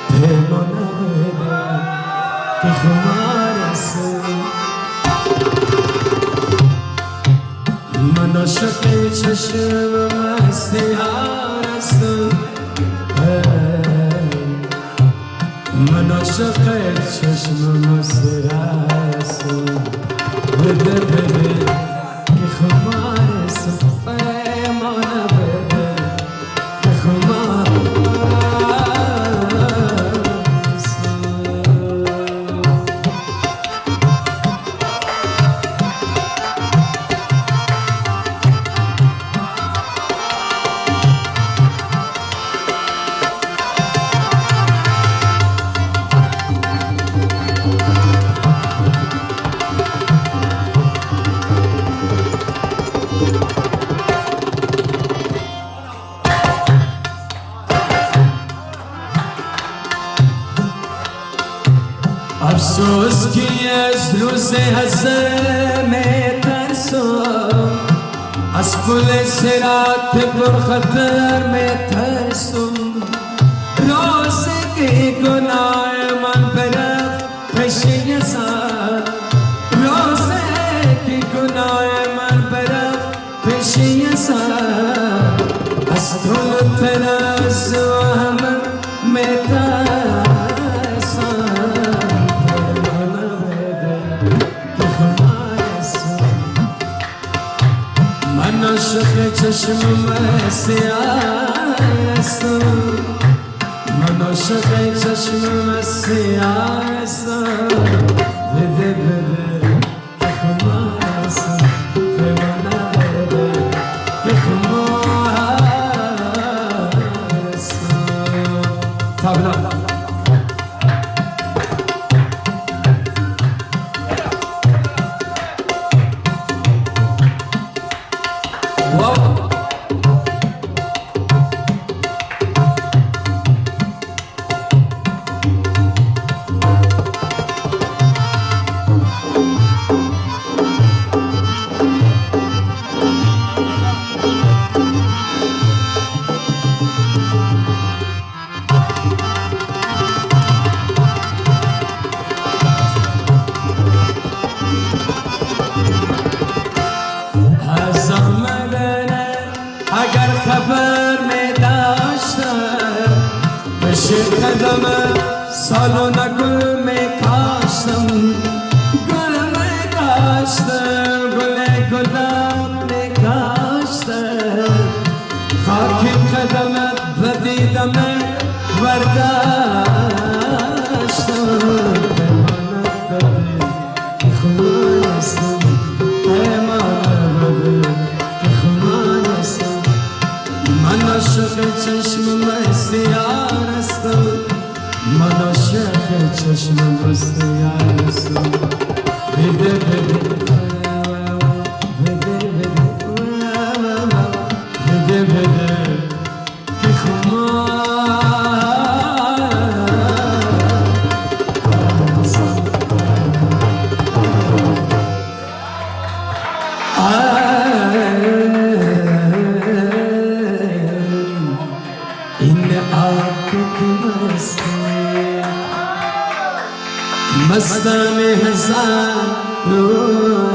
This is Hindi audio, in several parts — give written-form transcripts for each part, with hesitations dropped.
پیمانه بده که خمارسم من عاشق چشم مستی هستم من عاشق چشم مستی هستم بده بده که خمارسم پیمانه بده که افسوس که از روز هزار میترسم از پل صراط پرخطر میترسم روزی که گناه من برفت پیش یزار روزی که گناه من برفت پیش یزار از طول تراز و همه میترسم من عاشق چشم مستی هستم من عاشق چشم مستی هستم بده بده که خمارسم پیمانه بده که خمارسم تبلا اگر خبر می داشتم پیش قدم سالونه گل می کاشتم گل می کاشتم گل گلاب می کاشتم خاک قدمت بدیدم برداشتم پیمانت بده که خمارسم پیمانت بده که خمارسم من عاشق چشم مستی هستم من عاشق چشم مستی هستم بده بده بده بده بده بده که خمارسم این آنکه که مستان هزار روح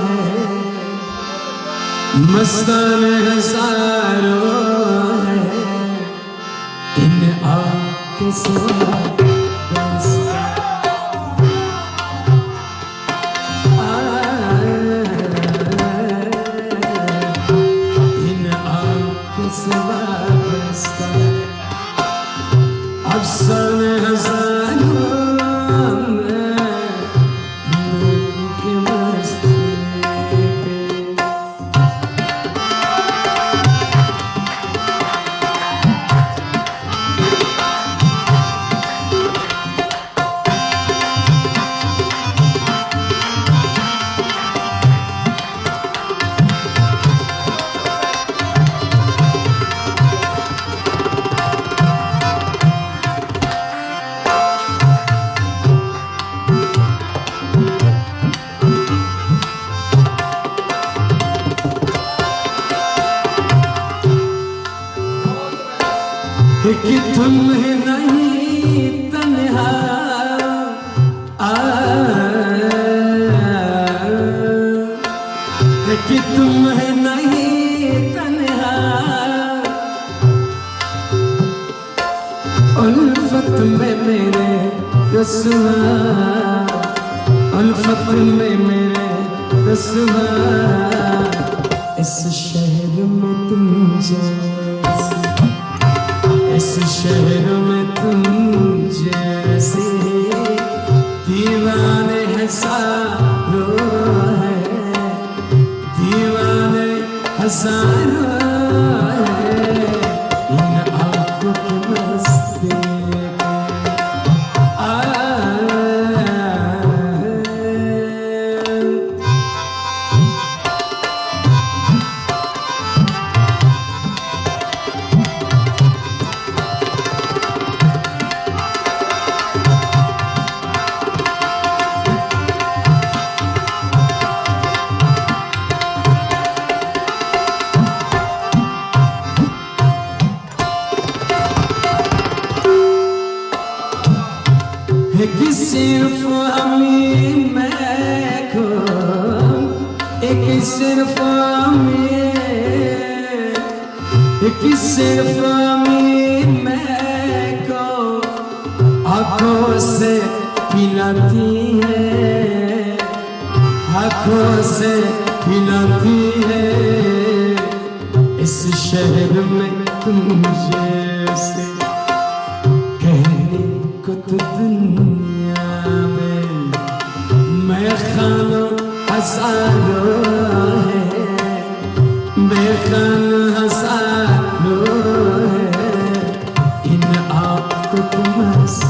مستان هزار روح این آنکه افسانه هزار که مستی कि तुम नहीं तने उल्फत में मेरे रसवा, उल्फत में मेरे रसवा, इस शहर में तुम जैसे, इस शहर में तुम जैसे दीवाने हजारों है, दीवाने हजारों है, इन आंखों की मस्ती कि सिर्फ हमें मैं को, एक सिर्फ हमें, एक सिर्फ हमें मैं को आँखों से पिलाती है, आँखों से पिलाती है, इस शहर में तुम जैसे कहने को तो दुनिया में मैं खाना हजारों है, मैं खाना हजारों है, इन आँखों को मस्ती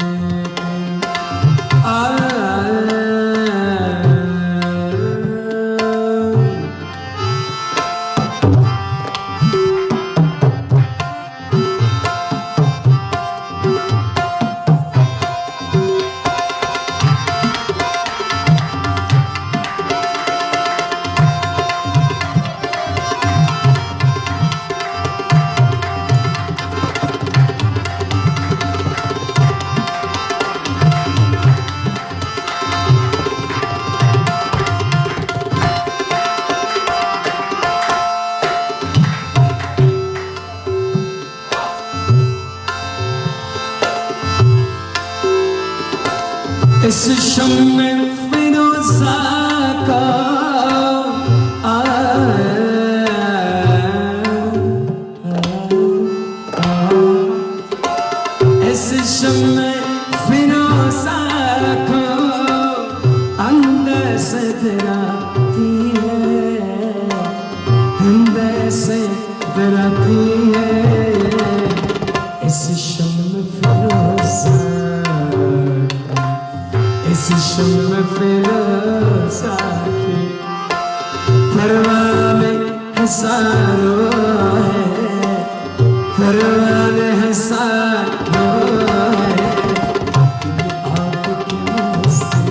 इस शम्मे फिरोज़ा का इस शम्मे फिरोज़ा को अंदर से डराती है, अंदर से डराती है, इस शम्मे फिरोज़ा, इस शम्मे फिरोज़ा की परवाने हजारों है, परवाने हजारों है, आँखों की मस्ती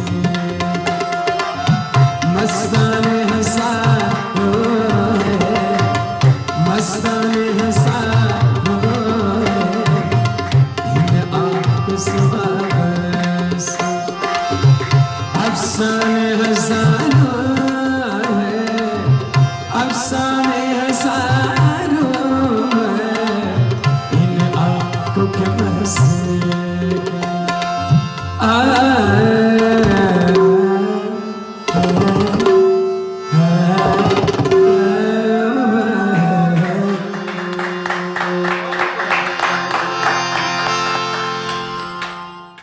मस्ताने हजारों है, मस्ताने हजारों है, इन आँखों से अफसाने हज़ार